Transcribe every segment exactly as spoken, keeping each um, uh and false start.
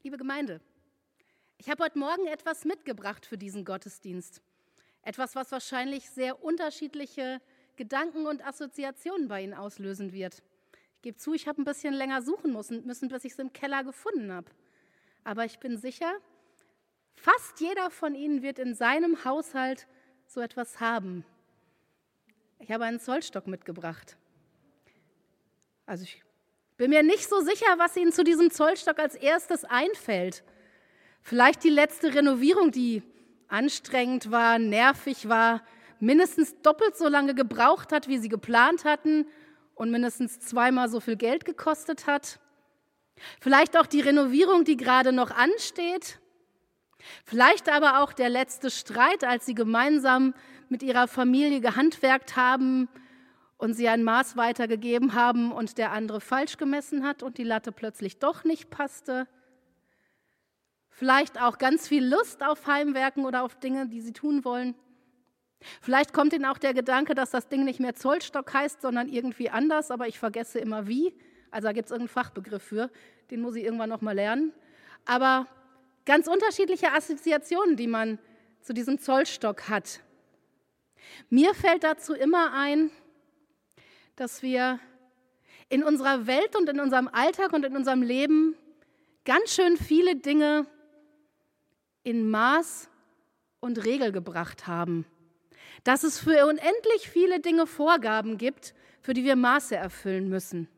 Liebe Gemeinde, ich habe heute Morgen etwas mitgebracht für diesen Gottesdienst. Etwas, was wahrscheinlich sehr unterschiedliche Gedanken und Assoziationen bei Ihnen auslösen wird. Ich gebe zu, ich habe ein bisschen länger suchen müssen, müssen bis ich es im Keller gefunden habe. Aber ich bin sicher, fast jeder von Ihnen wird in seinem Haushalt so etwas haben. Ich habe einen Zollstock mitgebracht. Also ich bin mir nicht so sicher, was Ihnen zu diesem Zollstock als erstes einfällt. Vielleicht die letzte Renovierung, die anstrengend war, nervig war, mindestens doppelt so lange gebraucht hat, wie Sie geplant hatten und mindestens zweimal so viel Geld gekostet hat. Vielleicht auch die Renovierung, die gerade noch ansteht. Vielleicht aber auch der letzte Streit, als Sie gemeinsam mit Ihrer Familie gehandwerkt haben und Sie ein Maß weitergegeben haben und der andere falsch gemessen hat und die Latte plötzlich doch nicht passte. Vielleicht auch ganz viel Lust auf Heimwerken oder auf Dinge, die Sie tun wollen. Vielleicht kommt Ihnen auch der Gedanke, dass das Ding nicht mehr Zollstock heißt, sondern irgendwie anders, aber ich vergesse immer wie. Also da gibt es irgendeinen Fachbegriff für, den muss ich irgendwann noch mal lernen. Aber ganz unterschiedliche Assoziationen, die man zu diesem Zollstock hat. Mir fällt dazu immer ein, dass wir in unserer Welt und in unserem Alltag und in unserem Leben ganz schön viele Dinge in Maß und Regel gebracht haben. Dass es für unendlich viele Dinge Vorgaben gibt, für die wir Maße erfüllen müssen.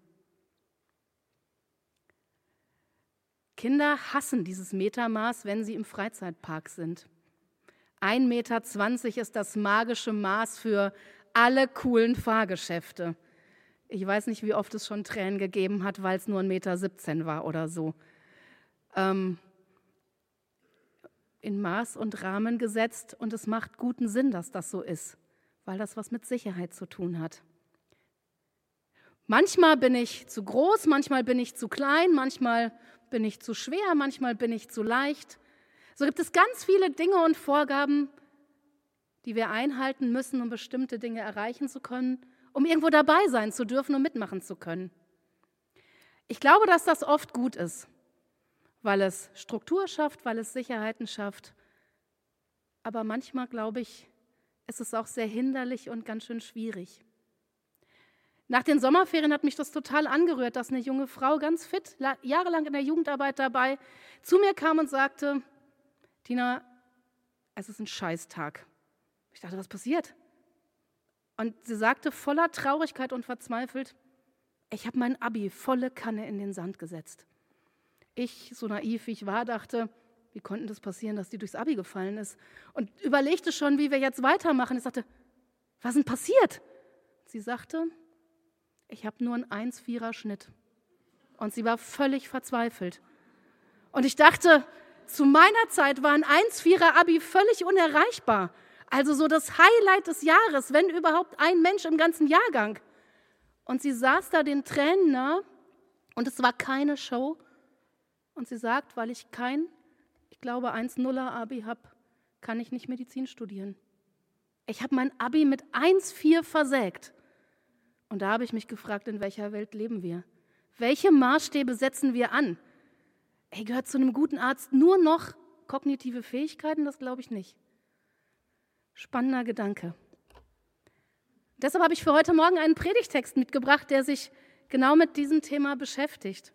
Kinder hassen dieses Metermaß, wenn sie im Freizeitpark sind. ein Meter zwanzig ist das magische Maß für alle coolen Fahrgeschäfte. Ich weiß nicht, wie oft es schon Tränen gegeben hat, weil es nur ein Meter siebzehn war oder so. Ähm, in Maß und Rahmen gesetzt und es macht guten Sinn, dass das so ist, weil das was mit Sicherheit zu tun hat. Manchmal bin ich zu groß, manchmal bin ich zu klein, manchmal bin ich zu schwer, manchmal bin ich zu leicht. So gibt es ganz viele Dinge und Vorgaben, die wir einhalten müssen, um bestimmte Dinge erreichen zu können, um irgendwo dabei sein zu dürfen und mitmachen zu können. Ich glaube, dass das oft gut ist, weil es Struktur schafft, weil es Sicherheiten schafft. Aber manchmal, glaube ich, ist es auch sehr hinderlich und ganz schön schwierig. Nach den Sommerferien hat mich das total angerührt, dass eine junge Frau, ganz fit, jahrelang in der Jugendarbeit dabei, zu mir kam und sagte, Tina, es ist ein Scheißtag. Ich dachte, was passiert? Und sie sagte voller Traurigkeit und verzweifelt, ich habe mein Abi volle Kanne in den Sand gesetzt. Ich, so naiv wie ich war, dachte, wie konnte das passieren, dass die durchs Abi gefallen ist? Und überlegte schon, wie wir jetzt weitermachen. Ich sagte, was ist denn passiert? Sie sagte, ich habe nur einen eins Komma vierer Schnitt. Und sie war völlig verzweifelt. Und ich dachte, zu meiner Zeit war ein eins Komma vierer Abi völlig unerreichbar. Also so das Highlight des Jahres, wenn überhaupt ein Mensch im ganzen Jahrgang. Und sie saß da den Tränen nah und es war keine Show. Und sie sagt, weil ich kein, ich glaube, eins Komma nuller Abi habe, kann ich nicht Medizin studieren. Ich habe mein Abi mit eins Komma vier versägt. Und da habe ich mich gefragt, in welcher Welt leben wir? Welche Maßstäbe setzen wir an? Ey, gehört zu einem guten Arzt nur noch kognitive Fähigkeiten? Das glaube ich nicht. Spannender Gedanke. Deshalb habe ich für heute Morgen einen Predigtext mitgebracht, der sich genau mit diesem Thema beschäftigt.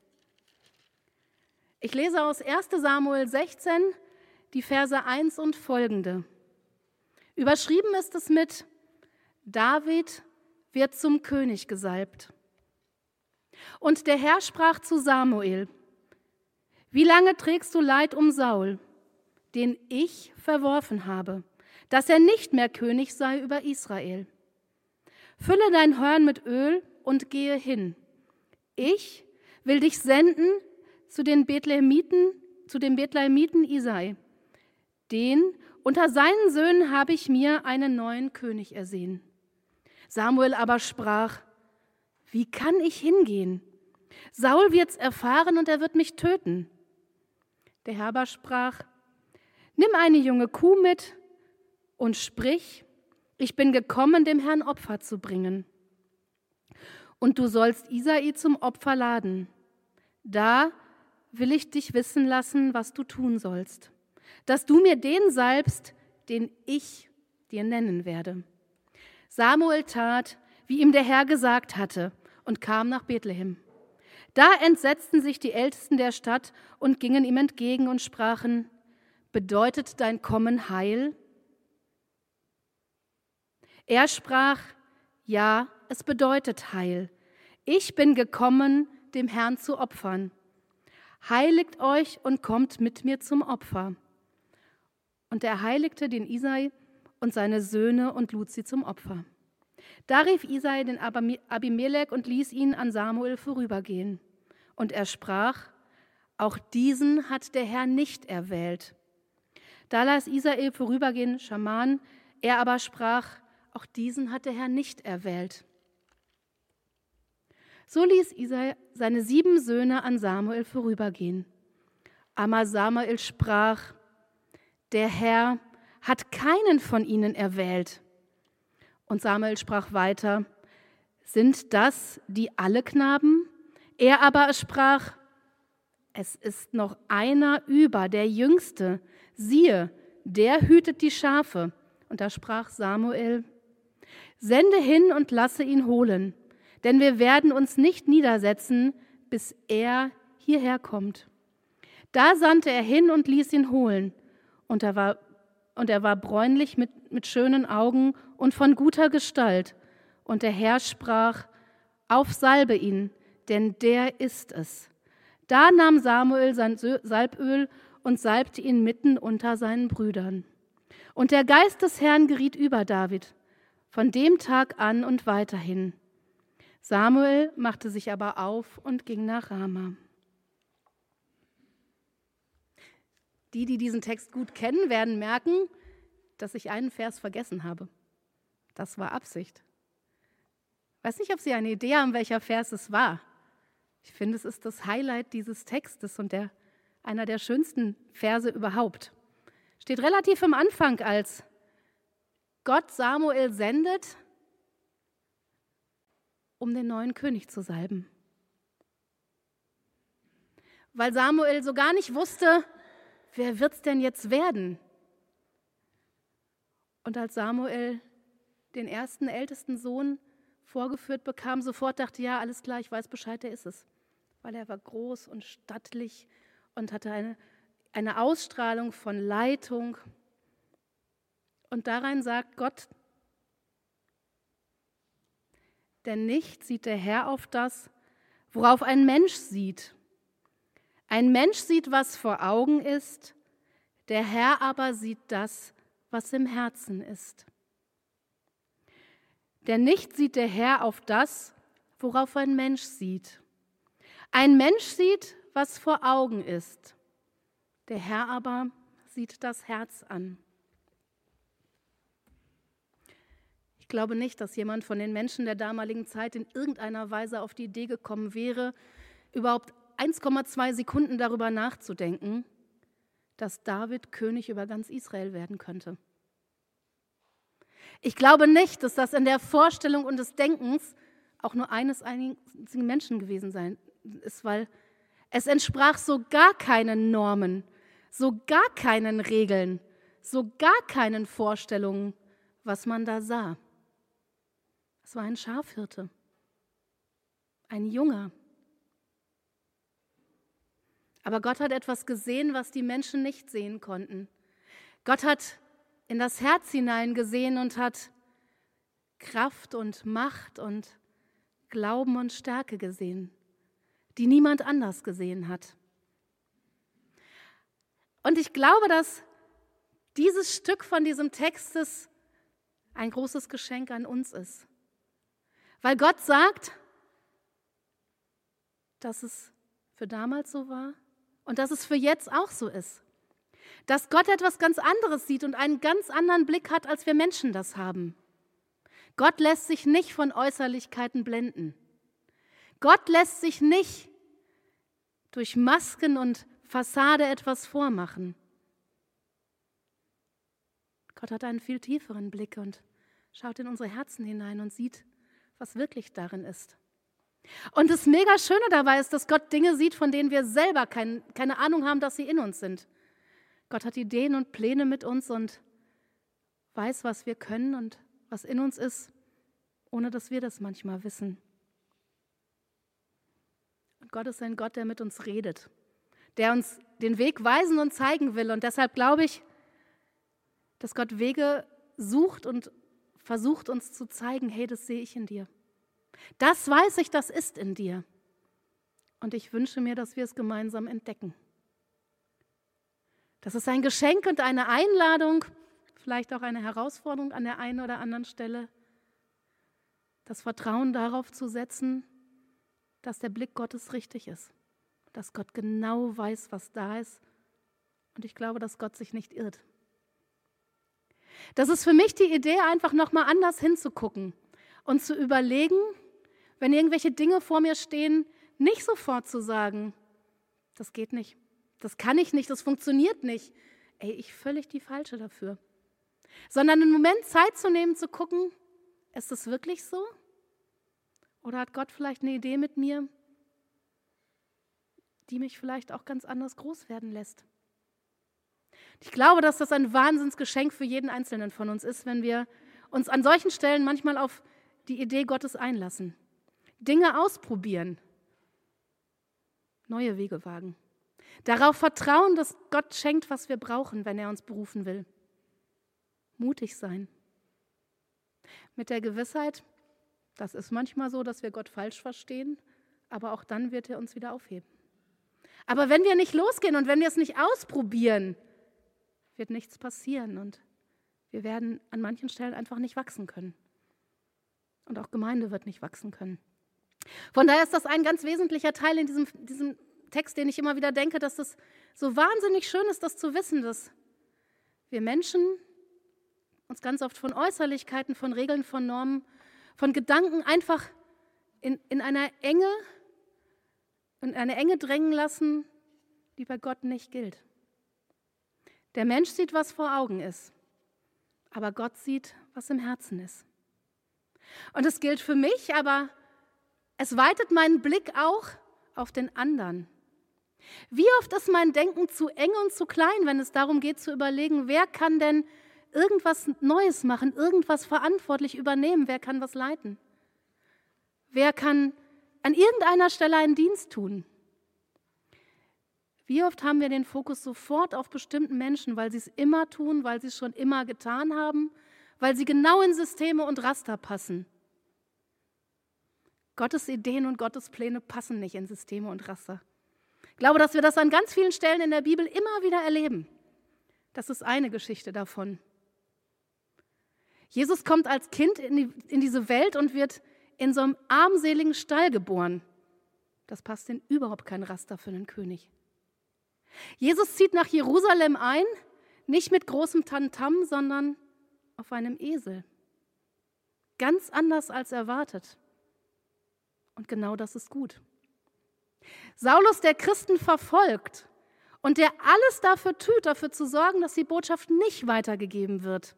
Ich lese aus erster Samuel sechzehn, die Verse eins und folgende. Überschrieben ist es mit David wird zum König gesalbt. Und der Herr sprach zu Samuel, wie lange trägst du Leid um Saul, den ich verworfen habe, dass er nicht mehr König sei über Israel? Fülle dein Horn mit Öl und gehe hin. Ich will dich senden zu den Bethlehemiten, zu den Bethlehemiten Isai. Den unter seinen Söhnen habe ich mir einen neuen König ersehen. Samuel aber sprach, wie kann ich hingehen? Saul wird's erfahren und er wird mich töten. Der Herr aber sprach, nimm eine junge Kuh mit und sprich, ich bin gekommen, dem Herrn Opfer zu bringen. Und du sollst Isai zum Opfer laden. Da will ich dich wissen lassen, was du tun sollst, dass du mir den salbst, den ich dir nennen werde. Samuel tat, wie ihm der Herr gesagt hatte, und kam nach Bethlehem. Da entsetzten sich die Ältesten der Stadt und gingen ihm entgegen und sprachen: Bedeutet dein Kommen Heil? Er sprach: Ja, es bedeutet Heil. Ich bin gekommen, dem Herrn zu opfern. Heiligt euch und kommt mit mir zum Opfer. Und er heiligte den Isai und seine Söhne und lud sie zum Opfer. Da rief Isai den Abimelech und ließ ihn an Samuel vorübergehen. Und er sprach: Auch diesen hat der Herr nicht erwählt. Da ließ Isai vorübergehen Schaman, er aber sprach: Auch diesen hat der Herr nicht erwählt. So ließ Isai seine sieben Söhne an Samuel vorübergehen. Aber Samuel sprach: Der Herr hat keinen von ihnen erwählt. Und Samuel sprach weiter: Sind das die alle Knaben? Er aber sprach: Es ist noch einer über, der Jüngste. Siehe, der hütet die Schafe. Und da sprach Samuel: Sende hin und lasse ihn holen, denn wir werden uns nicht niedersetzen, bis er hierher kommt. Da sandte er hin und ließ ihn holen. Und er war, und er war bräunlich mit, mit schönen Augen und von guter Gestalt. Und der Herr sprach: Aufsalbe ihn, denn der ist es. Da nahm Samuel sein Salböl und salbte ihn mitten unter seinen Brüdern. Und der Geist des Herrn geriet über David, von dem Tag an und weiterhin. Samuel machte sich aber auf und ging nach Rama. Die, die diesen Text gut kennen, werden merken, dass ich einen Vers vergessen habe. Das war Absicht. Ich weiß nicht, ob Sie eine Idee haben, welcher Vers es war. Ich finde, es ist das Highlight dieses Textes und der, einer der schönsten Verse überhaupt. Steht relativ am Anfang, als Gott Samuel sendet, um den neuen König zu salben. Weil Samuel so gar nicht wusste, wer wird's denn jetzt werden? Und als Samuel den ersten ältesten Sohn vorgeführt bekam, sofort dachte, ja, alles klar, ich weiß Bescheid, der ist es. Weil er war groß und stattlich und hatte eine, eine Ausstrahlung von Leitung. Und darein sagt Gott: Denn nicht sieht der Herr auf das, worauf ein Mensch sieht. Ein Mensch sieht, was vor Augen ist, der Herr aber sieht das, was im Herzen ist. Denn nicht sieht der Herr auf das, worauf ein Mensch sieht. Ein Mensch sieht, was vor Augen ist, der Herr aber sieht das Herz an. Ich glaube nicht, dass jemand von den Menschen der damaligen Zeit in irgendeiner Weise auf die Idee gekommen wäre, überhaupt eins Komma zwei Sekunden darüber nachzudenken, dass David König über ganz Israel werden könnte. Ich glaube nicht, dass das in der Vorstellung und des Denkens auch nur eines einzigen Menschen gewesen sein ist, weil es entsprach so gar keinen Normen, so gar keinen Regeln, so gar keinen Vorstellungen, was man da sah. Es war ein Schafhirte, ein Junger. Aber Gott hat etwas gesehen, was die Menschen nicht sehen konnten. Gott hat in das Herz hineingesehen und hat Kraft und Macht und Glauben und Stärke gesehen, die niemand anders gesehen hat. Und ich glaube, dass dieses Stück von diesem Text ein großes Geschenk an uns ist. Weil Gott sagt, dass es für damals so war und dass es für jetzt auch so ist. Dass Gott etwas ganz anderes sieht und einen ganz anderen Blick hat, als wir Menschen das haben. Gott lässt sich nicht von Äußerlichkeiten blenden. Gott lässt sich nicht durch Masken und Fassade etwas vormachen. Gott hat einen viel tieferen Blick und schaut in unsere Herzen hinein und sieht, was wirklich darin ist. Und das mega Schöne dabei ist, dass Gott Dinge sieht, von denen wir selber kein, keine Ahnung haben, dass sie in uns sind. Gott hat Ideen und Pläne mit uns und weiß, was wir können und was in uns ist, ohne dass wir das manchmal wissen. Und Gott ist ein Gott, der mit uns redet, der uns den Weg weisen und zeigen will. Und deshalb glaube ich, dass Gott Wege sucht und versucht uns zu zeigen, hey, das sehe ich in dir. Das weiß ich, das ist in dir. Und ich wünsche mir, dass wir es gemeinsam entdecken. Das ist ein Geschenk und eine Einladung, vielleicht auch eine Herausforderung an der einen oder anderen Stelle, das Vertrauen darauf zu setzen, dass der Blick Gottes richtig ist, dass Gott genau weiß, was da ist. Und ich glaube, dass Gott sich nicht irrt. Das ist für mich die Idee, einfach nochmal anders hinzugucken und zu überlegen, wenn irgendwelche Dinge vor mir stehen, nicht sofort zu sagen, das geht nicht, das kann ich nicht, das funktioniert nicht. Ey, ich völlig die Falsche dafür. Sondern einen Moment Zeit zu nehmen, zu gucken, ist das wirklich so? Oder hat Gott vielleicht eine Idee mit mir, die mich vielleicht auch ganz anders groß werden lässt? Ich glaube, dass das ein Wahnsinnsgeschenk für jeden Einzelnen von uns ist, wenn wir uns an solchen Stellen manchmal auf die Idee Gottes einlassen. Dinge ausprobieren, neue Wege wagen. Darauf vertrauen, dass Gott schenkt, was wir brauchen, wenn er uns berufen will. Mutig sein. Mit der Gewissheit, das ist manchmal so, dass wir Gott falsch verstehen, aber auch dann wird er uns wieder aufheben. Aber wenn wir nicht losgehen und wenn wir es nicht ausprobieren, wird nichts passieren und wir werden an manchen Stellen einfach nicht wachsen können. Und auch Gemeinde wird nicht wachsen können. Von daher ist das ein ganz wesentlicher Teil in diesem, diesem Text, den ich immer wieder denke, dass das so wahnsinnig schön ist, das zu wissen, dass wir Menschen uns ganz oft von Äußerlichkeiten, von Regeln, von Normen, von Gedanken einfach in, in einer Enge, in eine Enge drängen lassen, die bei Gott nicht gilt. Der Mensch sieht, was vor Augen ist, aber Gott sieht, was im Herzen ist. Und es gilt für mich, aber es weitet meinen Blick auch auf den anderen. Wie oft ist mein Denken zu eng und zu klein, wenn es darum geht zu überlegen, wer kann denn irgendwas Neues machen, irgendwas verantwortlich übernehmen, wer kann was leiten? Wer kann an irgendeiner Stelle einen Dienst tun? Wie oft haben wir den Fokus sofort auf bestimmten Menschen, weil sie es immer tun, weil sie es schon immer getan haben, weil sie genau in Systeme und Raster passen? Gottes Ideen und Gottes Pläne passen nicht in Systeme und Raster. Ich glaube, dass wir das an ganz vielen Stellen in der Bibel immer wieder erleben. Das ist eine Geschichte davon. Jesus kommt als Kind in, die, in diese Welt und wird in so einem armseligen Stall geboren. Das passt in überhaupt kein Raster für einen König. Jesus zieht nach Jerusalem ein, nicht mit großem Tamtam, sondern auf einem Esel. Ganz anders als erwartet. Und genau das ist gut. Saulus, der Christen verfolgt und der alles dafür tut, dafür zu sorgen, dass die Botschaft nicht weitergegeben wird,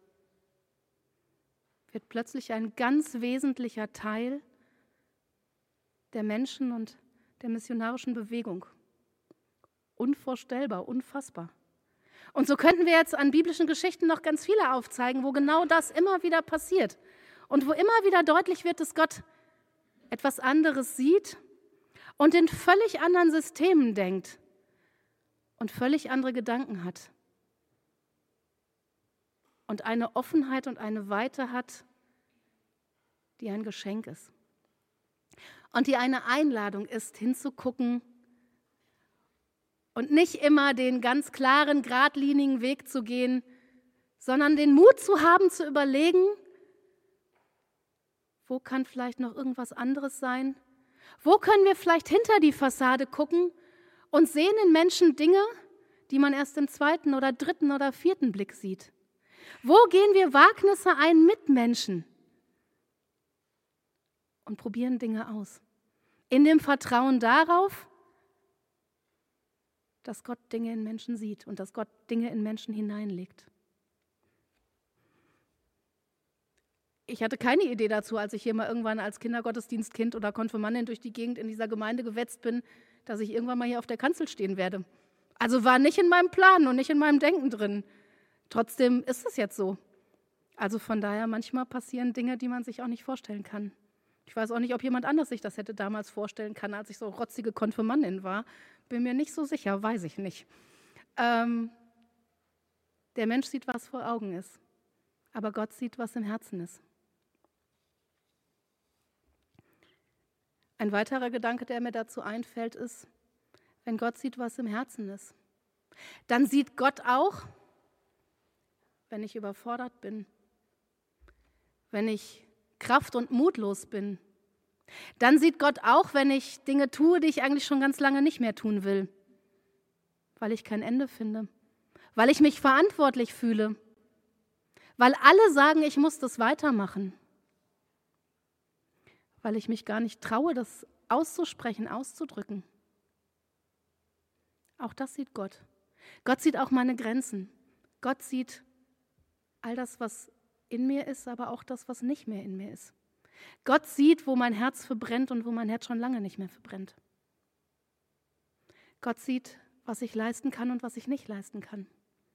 wird plötzlich ein ganz wesentlicher Teil der Menschen und der missionarischen Bewegung. Unvorstellbar, unfassbar. Und so könnten wir jetzt an biblischen Geschichten noch ganz viele aufzeigen, wo genau das immer wieder passiert und wo immer wieder deutlich wird, dass Gott etwas anderes sieht und in völlig anderen Systemen denkt und völlig andere Gedanken hat und eine Offenheit und eine Weite hat, die ein Geschenk ist und die eine Einladung ist, hinzugucken und nicht immer den ganz klaren, geradlinigen Weg zu gehen, sondern den Mut zu haben, zu überlegen, wo kann vielleicht noch irgendwas anderes sein? Wo können wir vielleicht hinter die Fassade gucken und sehen in Menschen Dinge, die man erst im zweiten oder dritten oder vierten Blick sieht? Wo gehen wir Wagnisse ein mit Menschen und probieren Dinge aus? In dem Vertrauen darauf, dass Gott Dinge in Menschen sieht und dass Gott Dinge in Menschen hineinlegt. Ich hatte keine Idee dazu, als ich hier mal irgendwann als Kindergottesdienstkind oder Konfirmandin durch die Gegend in dieser Gemeinde gewetzt bin, dass ich irgendwann mal hier auf der Kanzel stehen werde. Also war nicht in meinem Plan und nicht in meinem Denken drin. Trotzdem ist es jetzt so. Also von daher, manchmal passieren Dinge, die man sich auch nicht vorstellen kann. Ich weiß auch nicht, ob jemand anders sich das hätte damals vorstellen können, als ich so rotzige Konfirmandin war. Bin mir nicht so sicher, weiß ich nicht. Ähm, der Mensch sieht, was vor Augen ist, aber Gott sieht, was im Herzen ist. Ein weiterer Gedanke, der mir dazu einfällt, ist, wenn Gott sieht, was im Herzen ist, dann sieht Gott auch, wenn ich überfordert bin, wenn ich kraft- und mutlos bin. Dann sieht Gott auch, wenn ich Dinge tue, die ich eigentlich schon ganz lange nicht mehr tun will, weil ich kein Ende finde, weil ich mich verantwortlich fühle, weil alle sagen, ich muss das weitermachen, weil ich mich gar nicht traue, das auszusprechen, auszudrücken. Auch das sieht Gott. Gott sieht auch meine Grenzen. Gott sieht all das, was in mir ist, aber auch das, was nicht mehr in mir ist. Gott sieht, wo mein Herz verbrennt und wo mein Herz schon lange nicht mehr verbrennt. Gott sieht, was ich leisten kann und was ich nicht leisten kann.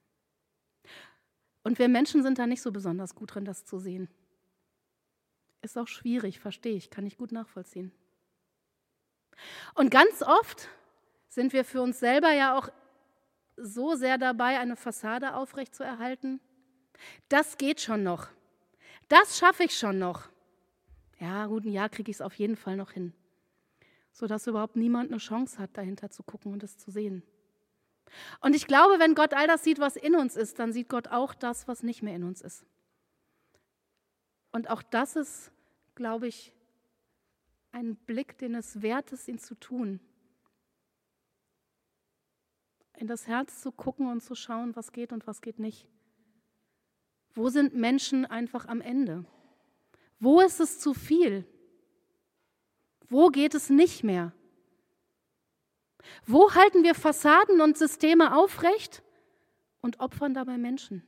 Und wir Menschen sind da nicht so besonders gut drin, das zu sehen. Ist auch schwierig, verstehe ich, kann ich gut nachvollziehen. Und ganz oft sind wir für uns selber ja auch so sehr dabei, eine Fassade aufrechtzuerhalten. Das geht schon noch. Das schaffe ich schon noch. Ja, gut, ein Jahr kriege ich es auf jeden Fall noch hin. Sodass überhaupt niemand eine Chance hat, dahinter zu gucken und es zu sehen. Und ich glaube, wenn Gott all das sieht, was in uns ist, dann sieht Gott auch das, was nicht mehr in uns ist. Und auch das ist, glaube ich, ein Blick, den es wert ist, ihn zu tun. In das Herz zu gucken und zu schauen, was geht und was geht nicht. Wo sind Menschen einfach am Ende? Wo ist es zu viel? Wo geht es nicht mehr? Wo halten wir Fassaden und Systeme aufrecht und opfern dabei Menschen?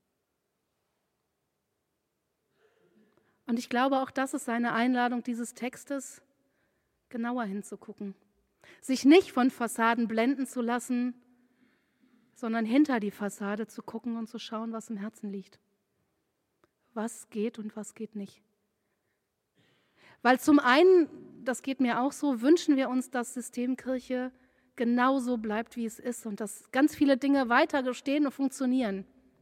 Und ich glaube, auch das ist eine Einladung dieses Textes, genauer hinzugucken. Sich nicht von Fassaden blenden zu lassen, sondern hinter die Fassade zu gucken und zu schauen, was im Herzen liegt. Was geht und was geht nicht. Weil zum einen, das geht mir auch so, wünschen wir uns, dass Systemkirche genauso bleibt, wie es ist und dass ganz viele Dinge weiter bestehen und funktionieren.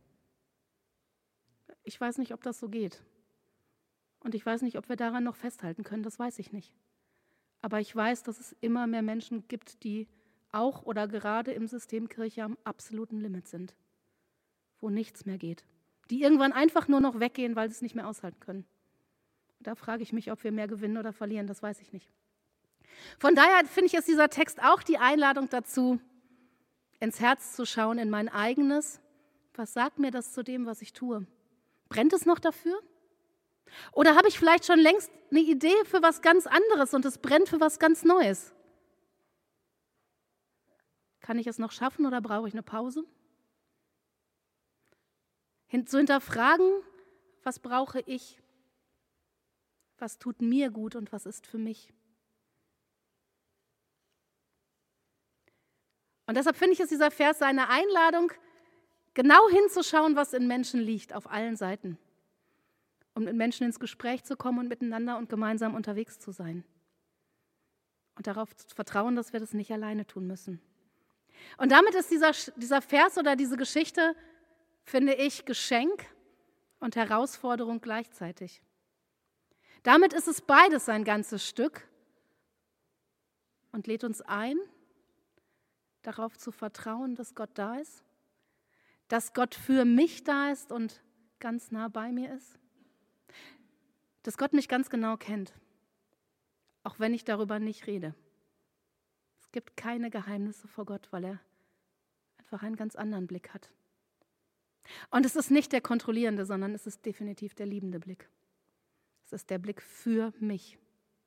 Ich weiß nicht, ob das so geht. Und ich weiß nicht, ob wir daran noch festhalten können, das weiß ich nicht. Aber ich weiß, dass es immer mehr Menschen gibt, die auch oder gerade im System Kirche am absoluten Limit sind, wo nichts mehr geht, die irgendwann einfach nur noch weggehen, weil sie es nicht mehr aushalten können. Da frage ich mich, ob wir mehr gewinnen oder verlieren, das weiß ich nicht. Von daher finde ich, ist dieser Text auch die Einladung dazu, ins Herz zu schauen, in mein eigenes. Was sagt mir das zu dem, was ich tue? Brennt es noch dafür? Oder habe ich vielleicht schon längst eine Idee für was ganz anderes und es brennt für was ganz Neues? Kann ich es noch schaffen oder brauche ich eine Pause? Hin, zu hinterfragen, was brauche ich? Was tut mir gut und was ist für mich? Und deshalb finde ich, ist dieser Vers eine Einladung, genau hinzuschauen, was in Menschen liegt, auf allen Seiten. Um mit Menschen ins Gespräch zu kommen und miteinander und gemeinsam unterwegs zu sein. Und darauf zu vertrauen, dass wir das nicht alleine tun müssen. Und damit ist dieser, dieser Vers oder diese Geschichte, finde ich, Geschenk und Herausforderung gleichzeitig. Damit ist es beides ein ganzes Stück und lädt uns ein, darauf zu vertrauen, dass Gott da ist, dass Gott für mich da ist und ganz nah bei mir ist. Dass Gott mich ganz genau kennt, auch wenn ich darüber nicht rede. Es gibt keine Geheimnisse vor Gott, weil er einfach einen ganz anderen Blick hat. Und es ist nicht der kontrollierende, sondern es ist definitiv der liebende Blick. Es ist der Blick für mich.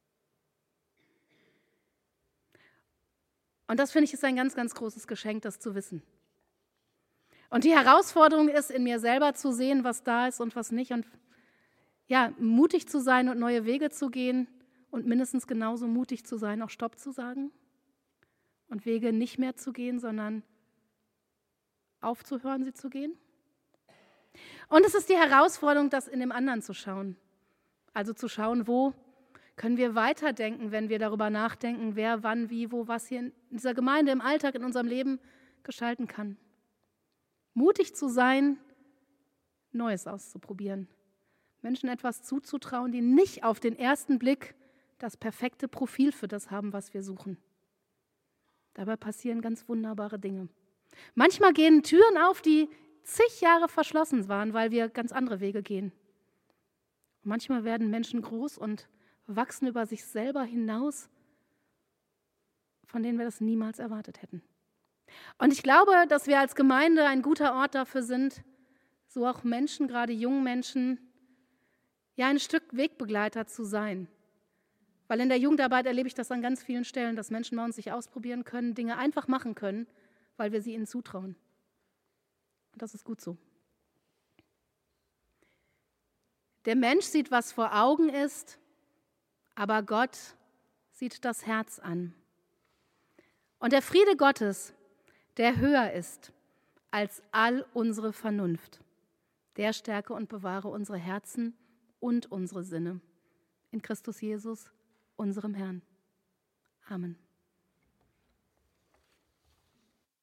Und das, finde ich, ist ein ganz, ganz großes Geschenk, das zu wissen. Und die Herausforderung ist, in mir selber zu sehen, was da ist und was nicht. Und ja, mutig zu sein und neue Wege zu gehen und mindestens genauso mutig zu sein, auch Stopp zu sagen und Wege nicht mehr zu gehen, sondern aufzuhören, sie zu gehen. Und es ist die Herausforderung, das in dem anderen zu schauen. Also zu schauen, wo können wir weiterdenken, wenn wir darüber nachdenken, wer, wann, wie, wo, was hier in dieser Gemeinde, im Alltag, in unserem Leben gestalten kann. Mutig zu sein, Neues auszuprobieren. Menschen etwas zuzutrauen, die nicht auf den ersten Blick das perfekte Profil für das haben, was wir suchen. Dabei passieren ganz wunderbare Dinge. Manchmal gehen Türen auf, die zig Jahre verschlossen waren, weil wir ganz andere Wege gehen. Manchmal werden Menschen groß und wachsen über sich selber hinaus, von denen wir das niemals erwartet hätten. Und ich glaube, dass wir als Gemeinde ein guter Ort dafür sind, so auch Menschen, gerade jungen Menschen, ja ein Stück Wegbegleiter zu sein. Weil in der Jugendarbeit erlebe ich das an ganz vielen Stellen, dass Menschen bei uns sich ausprobieren können, Dinge einfach machen können, weil wir sie ihnen zutrauen. Und das ist gut so. Der Mensch sieht, was vor Augen ist, aber Gott sieht das Herz an. Und der Friede Gottes, der höher ist als all unsere Vernunft, der stärke und bewahre unsere Herzen und unsere Sinne in Christus Jesus, unserem Herrn. Amen.